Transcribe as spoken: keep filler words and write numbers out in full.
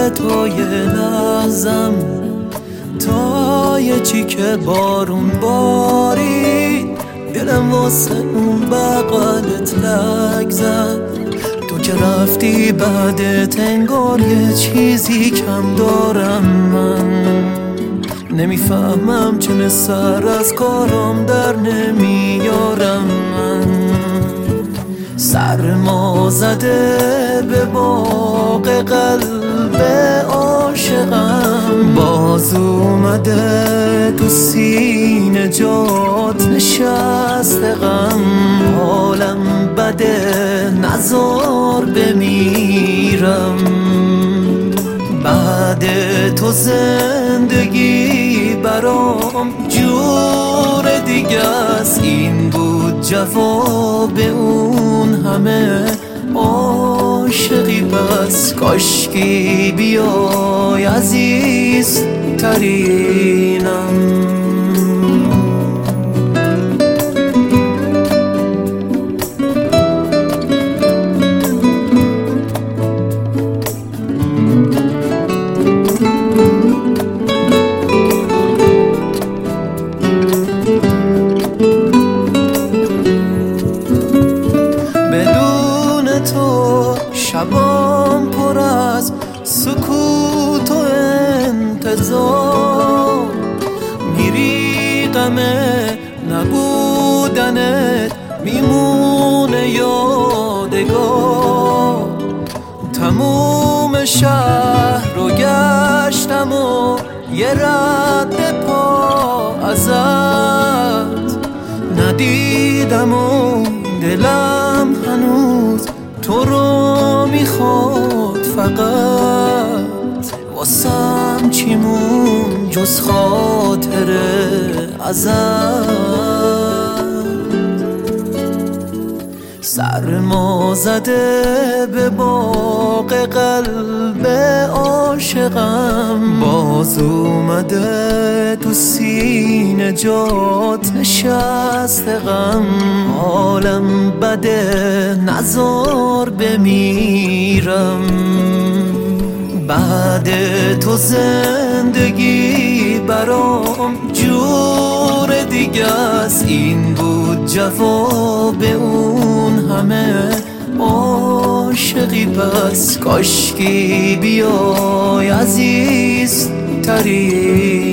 تا یه لحظم، تا یه چیکه بارون باری دلم واسه اون بغلت لک زد. تو که رفتی بعدت انگار یه چیزی کم دارم من. نمیفهمم چه سر از کارم در نمیارم من. سرما زده به باغ قلب عاشقم، باز اومده تو سینه جات نشسته غم. حالم بده نزار بمیرم، بعد تو زندگی برام جور دیگه است. این بود جواب اون همه عاشقی، بس کاشکی بیای عزیز ترینم. تو شبام پر از سکوت و انتظار، میری غمه نبودنت میمونه یادگار. تموم شهر رو گشتم و یه رد پا ازت ندیدم و دلم هنوز تو رو میخواد. فقط واسم چی مون جز خاطره ازت. سرما زده به باغ قلب عاشقم، باز اومده تو سینه جات نشسته غم. حالم بده نزار بمیرم، بعد تو زندگی برام جور دیگه است. این بود جواب اون همه عاشقی، پس کاشکی بیای عزیز ترین.